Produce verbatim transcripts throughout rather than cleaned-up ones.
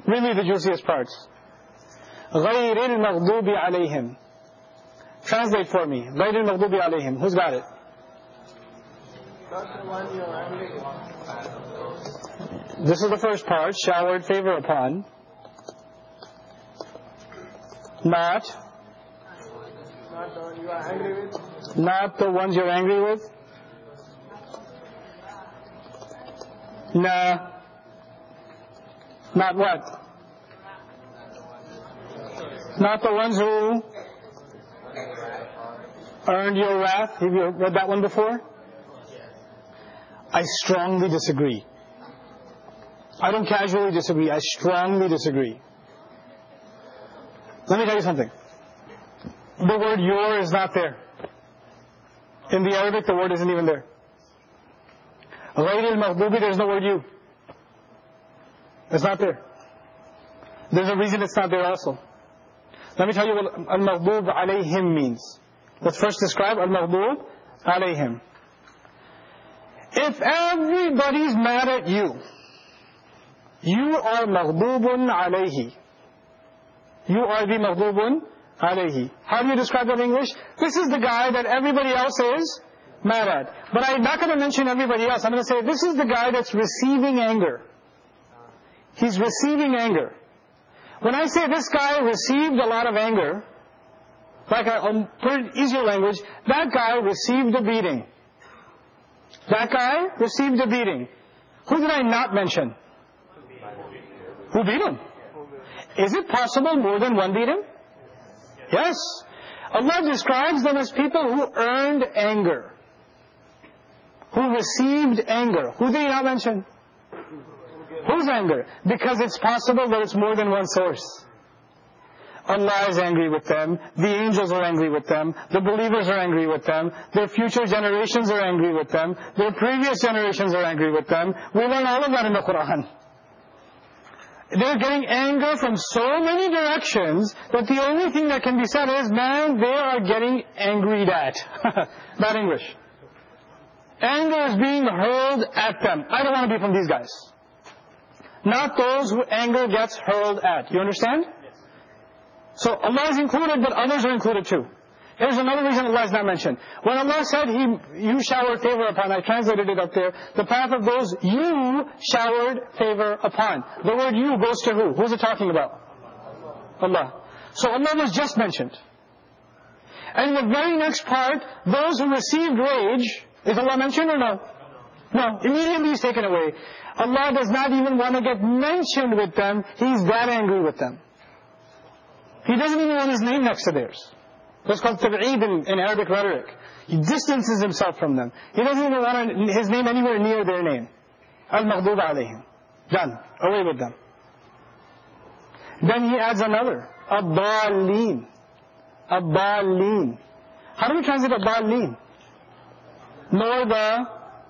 Read me the juiciest parts. غَيْرِ الْمَغْضُوبِ عَلَيْهِمْ. Translate for me. غَيْرِ الْمَغْضُوبِ عَلَيْهِمْ. Who's got it? This is the first part. Showered favor upon. Not. Not the one you are angry with. Not the ones you're angry with. Nah. Not what? Not the ones who earned your wrath. Have you read that one before? I strongly disagree. I don't casually disagree. I strongly disagree. Let me tell you something. The word your is not there. In the Arabic, the word isn't even there. غَيْرِ الْمَغْضُوبِ, there's no word you. It's not there. There's a reason it's not there also. Let me tell you what al-maghdub alayhim means. Let's first describe al-maghdub alayhim. If everybody's mad at you, you are maghdubun alayhi. You are the maghdubun alayhi. How do you describe that in English? This is the guy that everybody else is mad at. But I'm not going to mention everybody else. I'm going to say this is the guy that's receiving anger. He's receiving anger. When I say this guy received a lot of anger, like I um, put it in easier language, that guy received a beating. That guy received a beating. Who did I not mention? Who beat him? Is it possible more than one beat him? Yes. Allah describes them as people who earned anger. Who received anger. Who did He not mention? Whose anger? Because it's possible that it's more than one source. Allah is angry with them. The angels are angry with them. The believers are angry with them. Their future generations are angry with them. Their previous generations are angry with them. We learn all of that in the Quran. They're getting anger from so many directions that the only thing that can be said is, man, they are getting angry at. Bad English. Anger is being hurled at them. I don't want to be from these guys. Not those who anger gets hurled at. You understand? Yes. So Allah is included, but others are included too. Here's another reason Allah is not mentioned. When Allah said He, you showered favor upon, I translated it up there, the path of those you showered favor upon. The word you goes to who? Who's it talking about? Allah. So Allah was just mentioned. And in the very next part, those who received rage, is Allah mentioned or no? No. Immediately He's taken away. Allah does not even want to get mentioned with them. He's that angry with them. He doesn't even want His name next to theirs. That's called tab'eed in, in Arabic rhetoric. He distances Himself from them. He doesn't even want His name anywhere near their name. Al-maghdub alayhim. Done. Away with them. Then He adds another. Ad-dallin. Ad-dallin. How do we translate ad-dallin? Nor the,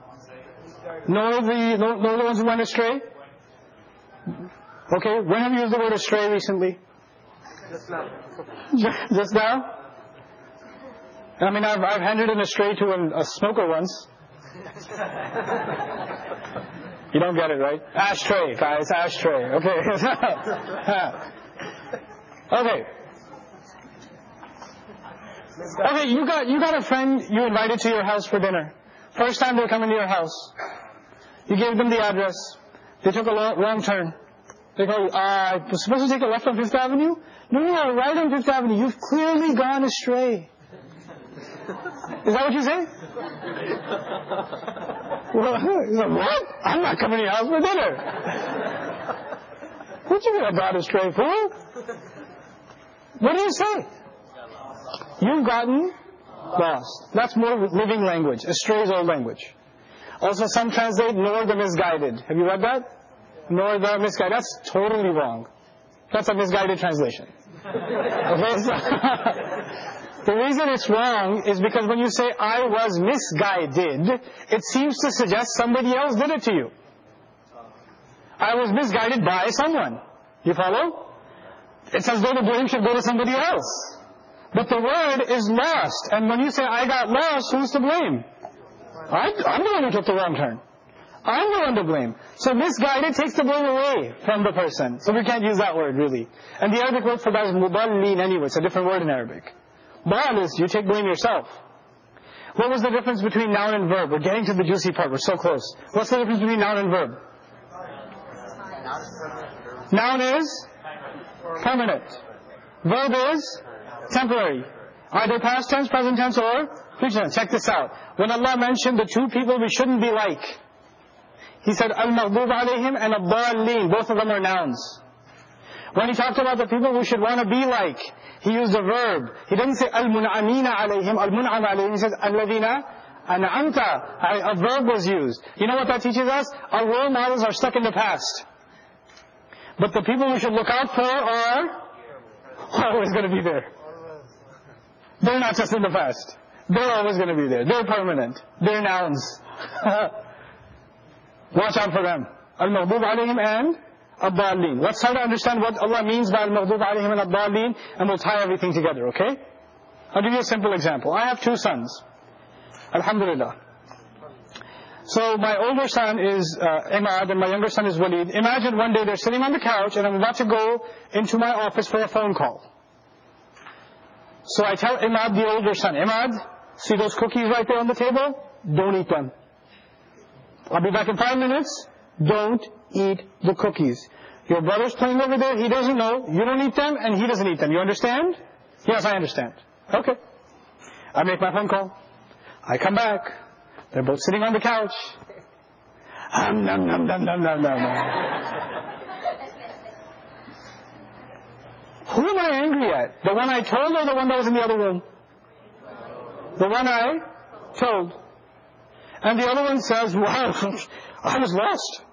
nor the, nor, nor the ones who went astray? Okay, when have you used the word astray recently? Just now. Just now? I mean, I've, I've handed an astray to an, a smoker once. You don't get it, right? Ashtray, guys, ashtray. Okay. Okay. Okay, you got you got a friend you invited to your house for dinner. First time they're coming to your house. You gave them the address. They took a long, wrong turn. They go, uh, I was supposed to take a left on Fifth Avenue? No, no, right on Fifth Avenue. You've clearly gone astray. Is that what you say? Well, he's like, what? I'm not coming to your house for dinner. What you mean I got astray, fool? What do you say? You've gotten lost. That's more living language. Astray is old language. Also, some translate nor the misguided. Have you read that? Nor the misguided. That's totally wrong. That's a misguided translation. Okay, so the reason it's wrong is because when you say I was misguided, it seems to suggest somebody else did it to you. I was misguided by someone. You follow? It's as though the blame should go to somebody else. But the word is lost. And when you say I got lost, who's to blame? I, I'm the one who took the wrong turn. I'm the one to blame. So misguided takes the blame away from the person. So we can't use that word really. And the Arabic word for that is mudallin anyway. It's a different word in Arabic. Dal is you take blame yourself. What was the difference between noun and verb? We're getting to the juicy part. We're so close. What's the difference between noun and verb? Noun is permanent. Verb is temporary. Either past tense, present tense, or future tense. Check this out. When Allah mentioned the two people we shouldn't be like, He said, Al-Maghdub alayhim and Ad-Dallin. Both of them are nouns. When He talked about the people we should want to be like, He used a verb. He didn't say Al-Mun'amina alayhim, Al-Mun'am alayhim. He says, Al-Ladhina An'amta. A verb was used. You know what that teaches us? Our role models are stuck in the past. But the people we should look out for are always going to be there. They're not just in the past. They're always going to be there. They're permanent. They're nouns. Watch out for them. Al-Maghdub alayhim and Ad-Dallin. Let's try to understand what Allah means by Al-Maghdub alayhim and Ad-Dallin, and we'll tie everything together, okay? I'll give you a simple example. I have two sons. Alhamdulillah. So my older son is uh, Imad and my younger son is Walid. Imagine one day they're sitting on the couch and I'm about to go into my office for a phone call. So I tell Imad, the older son, Imad, see those cookies right there on the table? Don't eat them. I'll be back in five minutes. Don't eat the cookies. Your brother's playing over there. He doesn't know. You don't eat them and he doesn't eat them. You understand? Yes, I understand. Okay. I make my phone call. I come back. They're both sitting on the couch. Um, nom, nom, nom, nom, nom, nom. Who am I angry at? The one I told or the one that was in the other room? The one I told. And the other one says, wow, I was lost.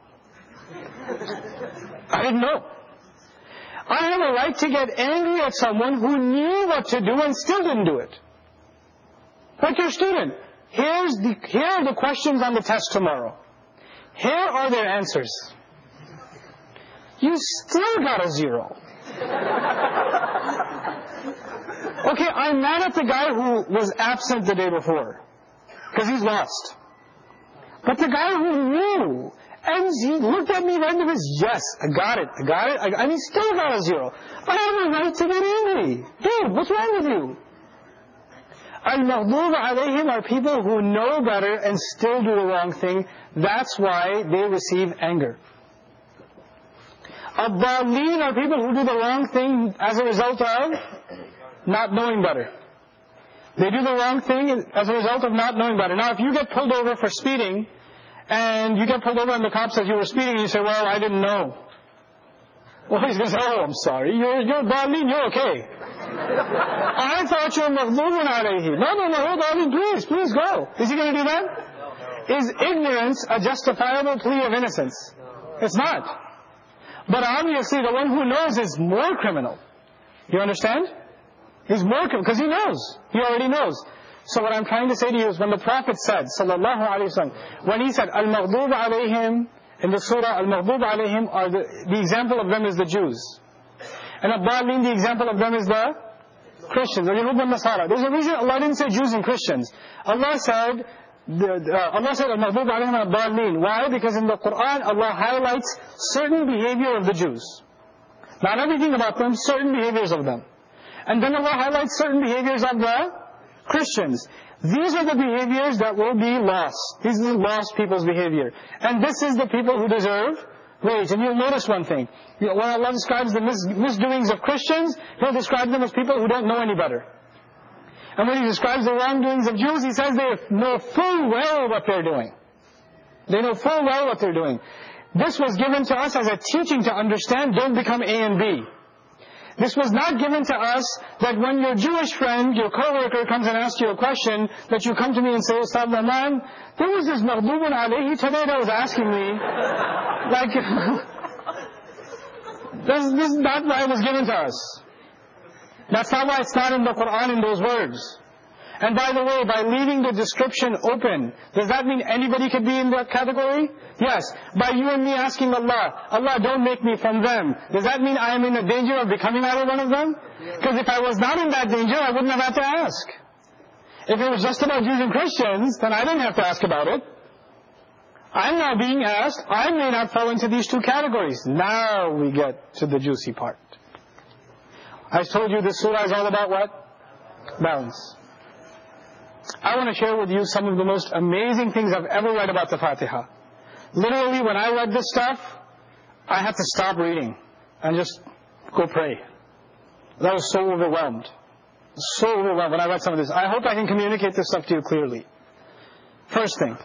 I didn't know. I have a right to get angry at someone who knew what to do and still didn't do it. Like your student. Here's the, here are the questions on the test tomorrow. Here are their answers. You still got a zero. Okay, I'm mad at the guy who was absent the day before. Because he's lost. But the guy who knew, and he looked at me right in the face, yes, I got it, I got it, I, and he still got a zero. I have a right to get angry. Dude, what's wrong with you? Al-Maghdub alayhim are people who know better and still do the wrong thing. That's why they receive anger. Ad-Dallin are people who do the wrong thing as a result of not knowing better. They do the wrong thing as a result of not knowing better. Now, if you get pulled over for speeding, and you get pulled over and the cop says you were speeding, and you say, well, I didn't know. Well, he's going to say, oh, I'm sorry. You're, you're Dallin, you're okay. I thought you were Maghdubun alayhi. No, no, no, Dallin, please, please go. Is he going to do that? No. Is ignorance a justifiable plea of innocence? It's not. But obviously the one who knows is more criminal. You understand? He's more criminal, because he knows. He already knows. So what I'm trying to say to you is when the Prophet said, sallallahu alayhi wa sallam, when he said, Al-Maghdub alayhim, in the surah, Al-Maghdub alayhim, are the, the example of them is the Jews. And Ad-Dallin, the example of them is the Christians, the Yahud and Nasara. There's a reason Allah didn't say Jews and Christians. Allah said, the, uh, Allah said Al-Maghdub alayhim and Ad-Dallin. Why? Because in the Quran, Allah highlights certain behavior of the Jews. Not everything about them, certain behaviors of them. And then Allah highlights certain behaviors of the Christians. These are the behaviors that will be lost. These are the lost people's behavior. And this is the people who deserve rage. And you'll notice one thing. When Allah describes the mis- misdoings of Christians, He'll describe them as people who don't know any better. And when He describes the wrongdoings of Jews, He says they know full well what they're doing. They know full well what they're doing. This was given to us as a teaching to understand, don't become A and B. This was not given to us that when your Jewish friend, your coworker comes and asks you a question, that you come to me and say, Ustad Rahman, there was this Maghdubun alayhi today that was asking me, like, this, this is not why it was given to us. That's not why it's not in the Quran in those words. And by the way, by leaving the description open, does that mean anybody could be in that category? Yes. By you and me asking Allah, Allah, don't make me from them, does that mean I am in the danger of becoming either one of them? Because if I was not in that danger, I wouldn't have had to ask. If it was just about Jews and Christians, then I didn't have to ask about it. I'm now being asked, I may not fall into these two categories. Now we get to the juicy part. I told you this surah is all about what? Balance. I want to share with you some of the most amazing things I've ever read about the Fatiha. Literally, when I read this stuff, I had to stop reading and just go pray. I was so overwhelmed. So overwhelmed when I read some of this. I hope I can communicate this stuff to you clearly. First thing.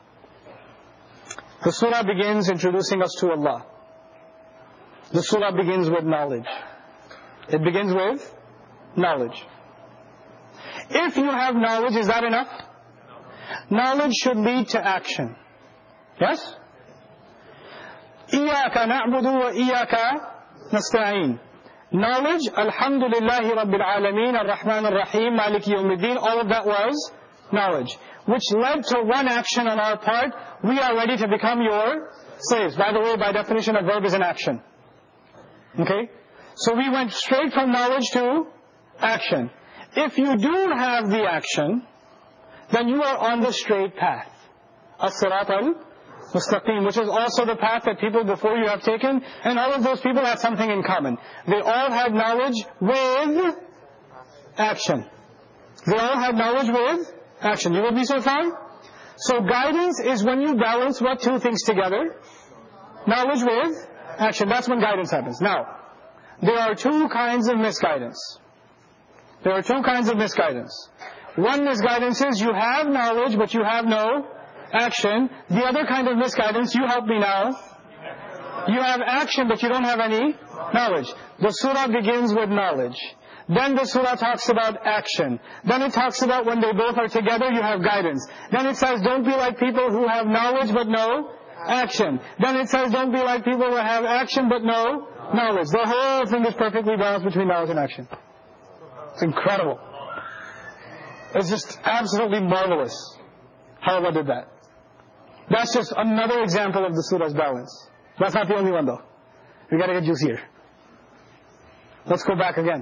The surah begins introducing us to Allah. The surah begins with knowledge. It begins with knowledge. If you have knowledge, is that enough? Knowledge should lead to action. Yes? إِيَّاكَ نَعْبُدُ وَإِيَّاكَ نَسْتَعِينُ. Knowledge, Alhamdulillahi Rabbil Alameen, Ar-Rahman Ar-Rahim, Maliki Yawmiddin, all of that was knowledge, which led to one action on our part. We are ready to become your slaves. By the way, by definition, a verb is an action. Okay? So we went straight from knowledge to action. If you do have the action, then you are on the straight path. As-Sirat al-Mustaqim, which is also the path that people before you have taken, and all of those people had something in common. They all had knowledge with action. They all had knowledge with action. You with me so far? So guidance is when you balance what two things together? Knowledge with action. That's when guidance happens. Now, there are two kinds of misguidance. There are two kinds of misguidance. One misguidance is you have knowledge but you have no action. The other kind of misguidance, you help me now. You have action but you don't have any knowledge. The surah begins with knowledge. Then the surah talks about action. Then it talks about when they both are together, you have guidance. Then it says, don't be like people who have knowledge but no action. Then it says, don't be like people who have action but no knowledge. The whole thing is perfectly balanced between knowledge and action. It's incredible. It's just absolutely marvelous how Allah did that. That's just another example of the surah's balance. That's not the only one though. We gotta get juicier. Let's go back again.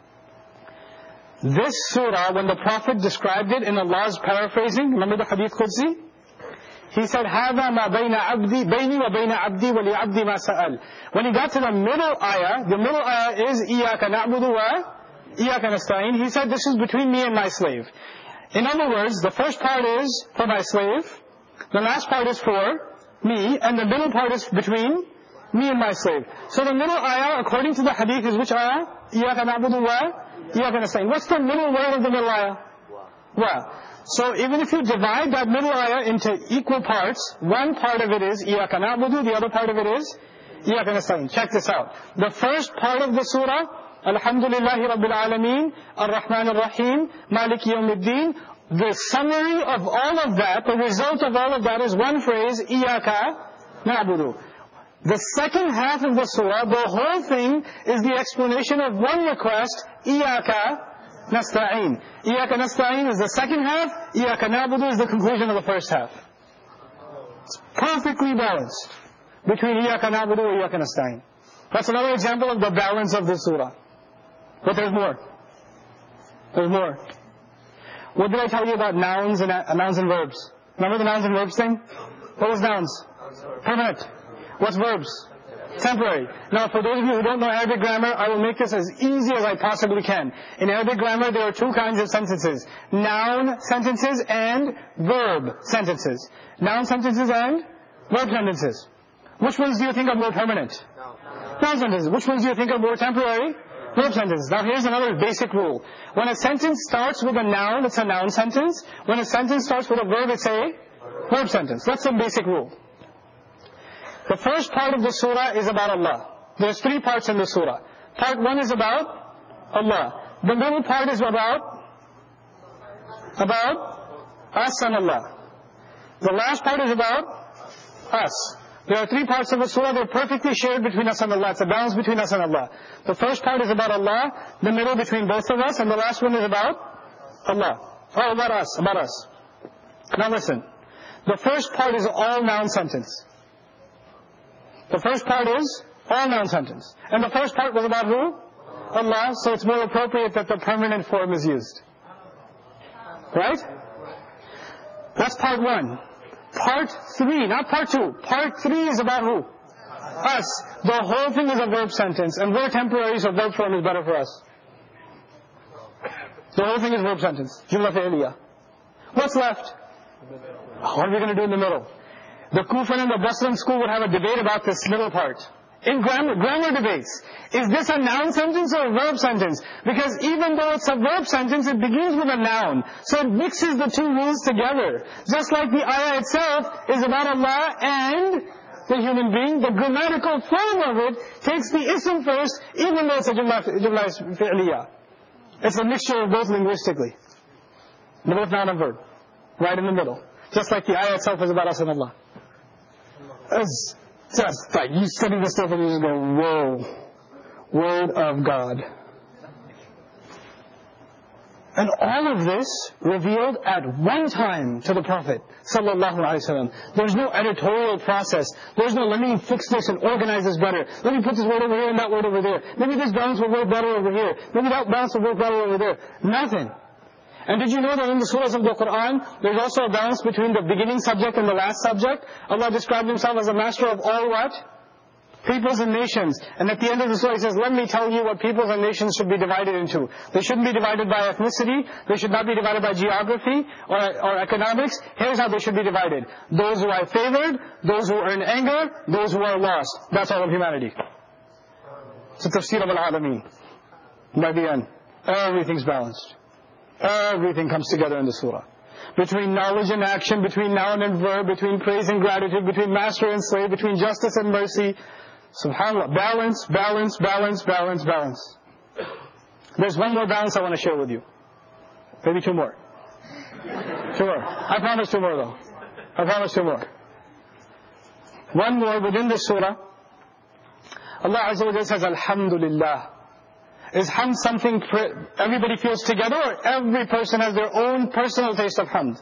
This surah, when the Prophet described it in Allah's paraphrasing, remember the Hadith Qudsi? He said, هَذَا مَا بَيْنَ عَبْدِي بَيْنِي وَبَيْنَ عَبْدِي وَلِعَبْدِي مَا سَأَلْ. When he got to the middle ayah, the middle ayah is إِيَّاكَ نَعْبُدُ وَإِيَّاكَ نَسْتَعِينُ. He said, this is between me and my slave. In other words, the first part is for my slave, the last part is for me, and the middle part is between me and my slave. So the middle ayah, according to the hadith, is which ayah? إِيَّاكَ نَعْبُدُ وَإِيَّاكَ نَسْتَعِينُ. What's the middle word of the middle ayah? Wa. So even if you divide that middle ayah into equal parts, one part of it is إِيَّاكَ نَعْبُدُ, the other part of it is إِيَّاكَ نَسْتَعِينُ. Check this out. The first part of the surah, Alhamdulillahi Rabbil Alameen, Ar-Rahman Ar-Rahim, Maliki Yawmiddin. The summary of all of that, the result of all of that is one phrase, إِيَّاكَ نَعْبُدُ. The second half of the surah, the whole thing is the explanation of one request, إِيَّاكَ نَسْتَعِينُ. إِيَّاكَ نَسْتَعِينُ is the second half, إِيَّاكَ نَعْبُدُ is the conclusion of the first half. It's perfectly balanced between إِيَّاكَ نَعْبُدُ and إِيَّاكَ نَسْتَعِينُ. That's another example of the balance of the surah. But there's more. There's more. What did I tell you about nouns and uh, nouns and verbs? Remember the nouns and verbs thing? What was nouns? Permanent. What's verbs? Temporary. Now for those of you who don't know Arabic grammar, I will make this as easy as I possibly can. In Arabic grammar, there are two kinds of sentences. Noun sentences and verb sentences. Noun sentences and verb sentences. Which ones do you think are more permanent? Noun sentences. Which ones do you think are more temporary? Verb sentences. Now here's another basic rule. When a sentence starts with a noun, it's a noun sentence. When a sentence starts with a verb, it's a verb sentence. That's the basic rule. The first part of the surah is about Allah. There's three parts in the surah. Part one is about Allah. The middle part is about about us and Allah. The last part is about us. There are three parts of the surah. They're perfectly shared between us and Allah. It's a balance between us and Allah. The first part is about Allah, the middle between both of us, and the last one is about Allah. Oh, about us, about us. Now listen. The first part is all noun sentence. The first part is all noun sentence. And the first part was about who? Allah, so it's more appropriate that the permanent form is used. Right? That's part one. Part three, not part two. Part three is about who? Us. The whole thing is a verb sentence, and we're temporary, so verb form is better for us. The whole thing is verb sentence. Jumla fi'liya. What's left? What are we going to do in the middle? The Kufan and the Basran school would have a debate about this little part. In grammar, grammar debates, is this a noun sentence or a verb sentence? Because even though it's a verb sentence, it begins with a noun. So it mixes the two rules together. Just like the ayah itself is about Allah and the human being, the grammatical form of it takes the ism first, even though it's a jumla, jumla fi'liya. It's a mixture of both linguistically. Both noun and verb. Right in the middle. Just like the ayah itself is about us and Allah. It's just like, you study this stuff and you just go, whoa. Word of God. And all of this revealed at one time to the Prophet sallallahu alaihi wasallam. There's no editorial process. There's no, let me fix this and organize this better. Let me put this word over here and that word over there. Maybe this balance will work better over here. Maybe that balance will work better over there. Nothing. And did you know that in the surahs of the Quran, there's also a balance between the beginning subject and the last subject? Allah described Himself as a master of all what? Peoples and nations. And at the end of the surah He says, let me tell you what peoples and nations should be divided into. They shouldn't be divided by ethnicity. They should not be divided by geography or, or economics. Here's how they should be divided. Those who are favored, those who are in anger, those who are lost. That's all of humanity. It's a tafsir of al-alameen. By the end, everything's balanced. Everything comes together in the surah. Between knowledge and action, between noun and verb, between praise and gratitude, between master and slave, between justice and mercy. SubhanAllah. Balance, balance, balance, balance, balance. There's one more balance I want to share with you. Maybe two more. Two more. I promise two more though. I promise two more. One more within this surah. Allah Azza wa Jalla says, Alhamdulillah. Is hamd something everybody feels together, or every person has their own personal taste of hamd?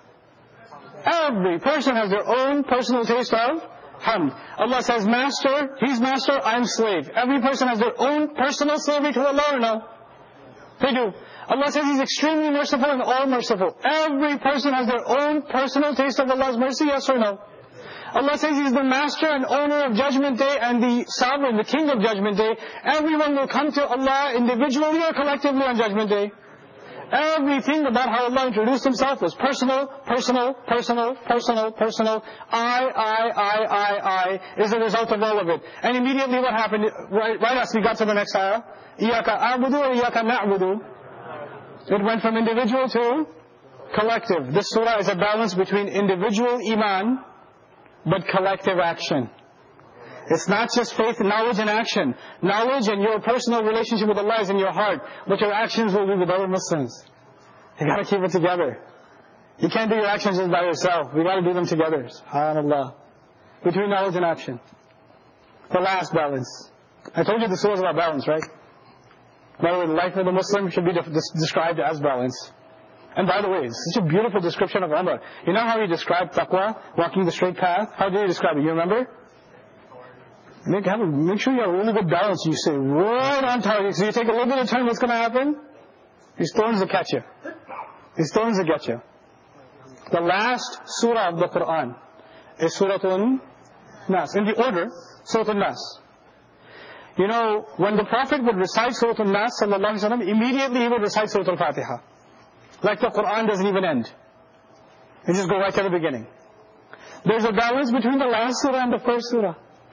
Every person has their own personal taste of hamd. Allah says, master, He's master, I'm slave. Every person has their own personal slavery to Allah or no? They do. Allah says He's extremely merciful and all merciful. Every person has their own personal taste of Allah's mercy, yes or no? Allah says He's the master and owner of Judgment Day and the sovereign, the king of Judgment Day. Everyone will come to Allah individually or collectively on Judgment Day. Everything about how Allah introduced Himself was personal, personal, personal, personal, personal. I, I, I, I, I is the result of all of it. And immediately what happened, right, right as we got to the next ayah, Iyaka a'budu or Iyaka na'budu. It went from individual to collective. This surah is a balance between individual iman but collective action. It's not just faith, knowledge and action. Knowledge and your personal relationship with Allah is in your heart, but your actions will be with other Muslims. You gotta keep it together. You can't do your actions just by yourself. We gotta do them together. SubhanAllah. Between knowledge and action. The last balance. I told you the surah is about balance, right? By the way, the life of the Muslim should be de- described as balance. And by the way, it's such a beautiful description of Umar. You know how he described taqwa, walking the straight path? How did he describe it? You remember? Make, have a, make sure you have a really good balance. You stay right on target. So you take a little bit of turn, what's going to happen? These thorns will catch you. These thorns will get you. The last surah of the Quran is Surah An-Nas. In the order, Surah An-Nas. You know, when the Prophet would recite Surah An-Nas, sallallahu alaihi wasallam, immediately he would recite Surah Al-Fatiha. Like the Quran doesn't even end. You just go right to the beginning. There's a balance between the last surah and the first surah.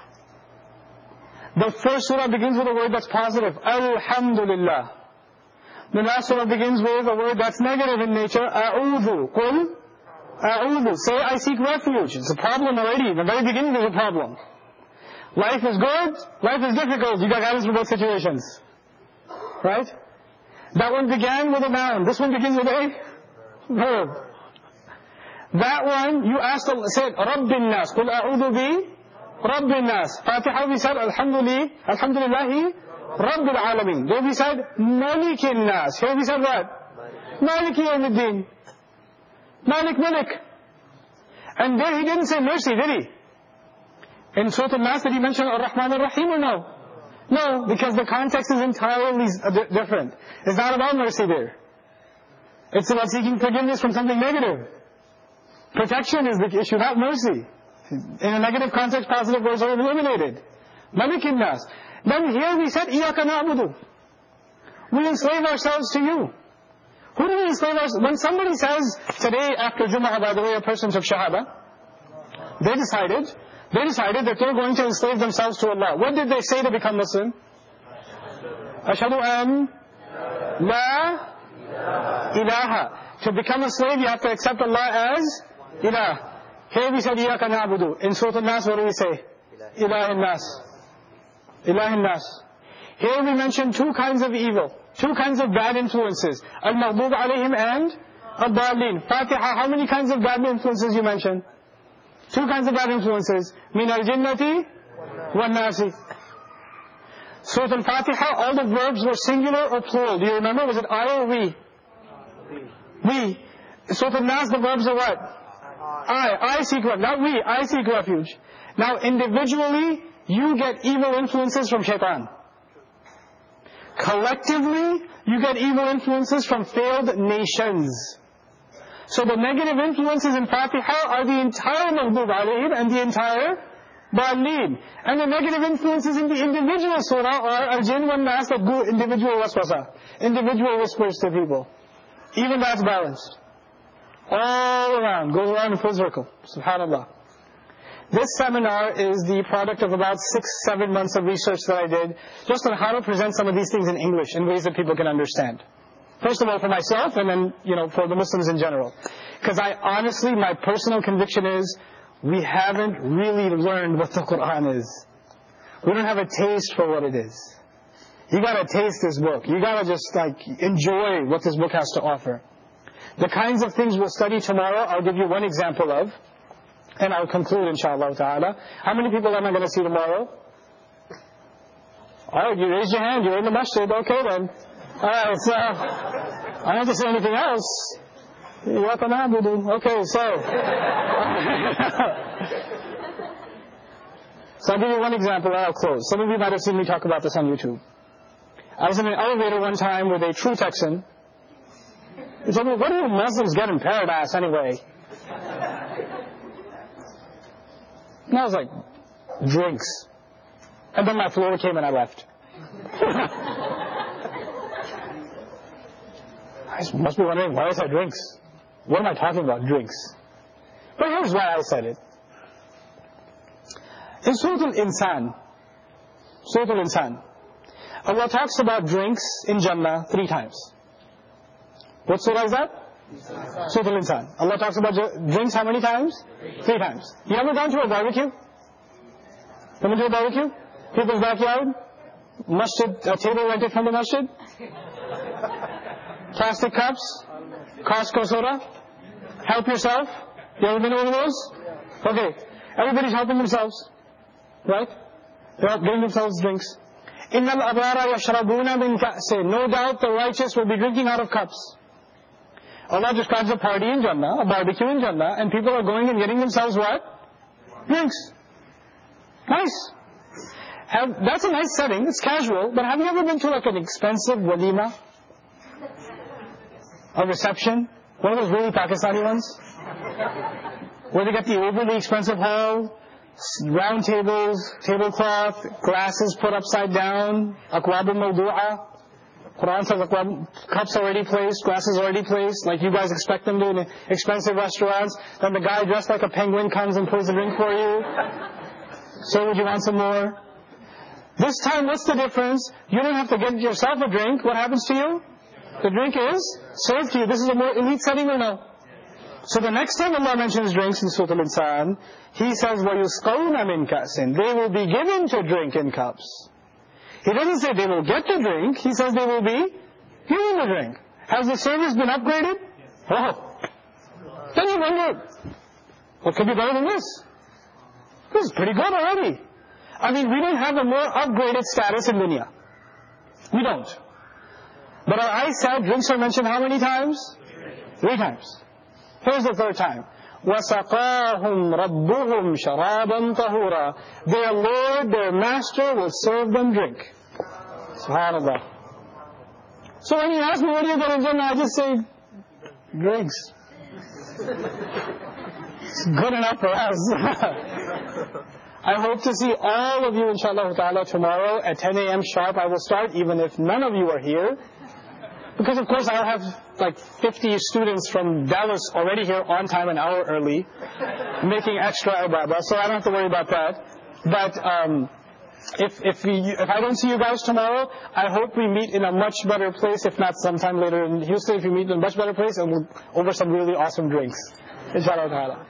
The first surah begins with a word that's positive. Alhamdulillah. The last surah begins with a word that's negative in nature. A'udhu. Qul. A'udhu. Say, I seek refuge. It's a problem already. In the very beginning there's a problem. Life is good. Life is difficult. You got guidance for both situations. Right? That one began with a noun. This one begins with a verb. That one, you asked Allah, said, Rabbin Nas. Qul a'udhu bi Rabbin Nas. Fatiha we said, Alhamdulillah, Alhamdulillahi Rabbil Alameen. There we said, Malikin Nas. Here we said what? Maliki Yawmiddin. Malik Malik. And there he didn't say mercy, did he? In Surah Al-Nas, did he mention Ar-Rahman Ar-Rahim or no? No, because the context is entirely different. It's not about mercy there. It's about seeking forgiveness from something negative. Protection is the issue, not mercy. In a negative context, positive words are eliminated. Malikin nas. Then here we said, Iyaka na'budu. We enslave ourselves to you. Who do we enslave ourselves? When somebody says, today after Jumu'ah, by the way, a person took Shahada, they decided, they decided that they're going to enslave themselves to Allah. What did they say to become Muslim? Ashhadu an la ilaha. To become a slave, you have to accept Allah as ilah. Here we said, Iyaka na'budu. In Surah Al-Nas, what do we say? Ilahin nas. Ilahin nas. Here we mentioned two kinds of evil, two kinds of bad influences. Al-Maghdub alayhim and Ad-Dallin. Fatiha, how many kinds of bad influences you mentioned? Two kinds of bad influences. Min al-jinnati wal-nasi. Surah Al-Fatiha, all the verbs were singular or plural. Do you remember? Was it I or we? We. Surah Al-Nas, the verbs are what? I. I seek refuge. Not we. I seek refuge. Now, individually, you get evil influences from shaitan. Collectively, you get evil influences from failed nations. So the negative influences in Fatiha are the entire Maghdub alayhim and the entire Dallin. And the negative influences in the individual surah are al-jinn wal nas, that go individual waswasa, individual whispers to people. Even that's balanced. All around, goes around in full circle. SubhanAllah. This seminar is the product of about six, seven months of research that I did, just on how to present some of these things in English in ways that people can understand. First of all, for myself, and then, you know, for the Muslims in general. Because I honestly, my personal conviction is, we haven't really learned what the Qur'an is. We don't have a taste for what it is. You gotta taste this book. You gotta just, like, enjoy what this book has to offer. The kinds of things we'll study tomorrow, I'll give you one example of, and I'll conclude, inshallah ta'ala. How many people am I going to see tomorrow? Alright, you raised your hand, you're in the masjid, okay then. Alright, so, I don't have to say anything else. Okay, so. So I'll give you one example and I'll close. Some of you might have seen me talk about this on YouTube. I was in an elevator one time with a true Texan. He told me, what do Muslims get in paradise anyway? And I was like, drinks. And then my floor came and I left. I must be wondering, why I said drinks? What am I talking about, drinks? But here's why I said it. In Surah Al-Insan, Surah Al-Insan, Allah talks about drinks in Jannah three times. What surah is that? Surah Al-Insan. Allah talks about drinks how many times? Three times. You ever gone to a barbecue? Come into a barbecue? People's backyard? Masjid, a table rented from the masjid? Plastic cups? Costco soda? Help yourself? You ever been to one of those? Okay. Everybody's helping themselves. Right? They're getting themselves drinks. إِنَّ الْأَبْرَارَ يَشْرَبُونَ مِنْ كَأْسٍ. No doubt the righteous will be drinking out of cups. Allah describes a party in Jannah, a barbecue in Jannah, and people are going and getting themselves what? Drinks. Nice. Have, that's a nice setting, it's casual, but have you ever been to like an expensive walima? A reception? One of those really Pakistani ones? Where they get the overly expensive hall, round tables, tablecloth, glasses put upside down, akwab al-mawdu'a. Quran says akwab, cups already placed, glasses already placed, like you guys expect them to in expensive restaurants. Then the guy dressed like a penguin comes and pours a drink for you. So would you want some more? This time, what's the difference? You don't have to get yourself a drink. What happens to you? The drink is served to you. This is a more elite setting or no? So the next time Allah mentions drinks in Surah Al-Insan, He says, وَيُسْقَوْنَ مِنْ كَأْسٍ. They will be given to drink in cups. He doesn't say they will get the drink. He says they will be given the drink. Has the service been upgraded? Oh. Then you wonder, what could be better than this? This is pretty good already. I mean, we don't have a more upgraded status in dunya. We don't. But our eyes said drinks are mentioned how many times? Three times. Here's the third time. وَسَقَاهُمْ رَبُّهُمْ شَرَابًا طَهُورًا. Their Lord, their Master will serve them drink. SubhanAllah. So when you ask me what do you get in Jannah, I just say, drinks. It's good enough for us. I hope to see all of you, inshallah ta'ala, tomorrow at ten a.m. sharp. I will start, even if none of you are here. Because, of course, I'll have like fifty students from Dallas already here on time, an hour early, making extra ibadah, so I don't have to worry about that. But um, if if, we, if I don't see you guys tomorrow, I hope we meet in a much better place, if not sometime later in Houston, if we meet in a much better place, and we'll, over some really awesome drinks. Inshallah ta'ala.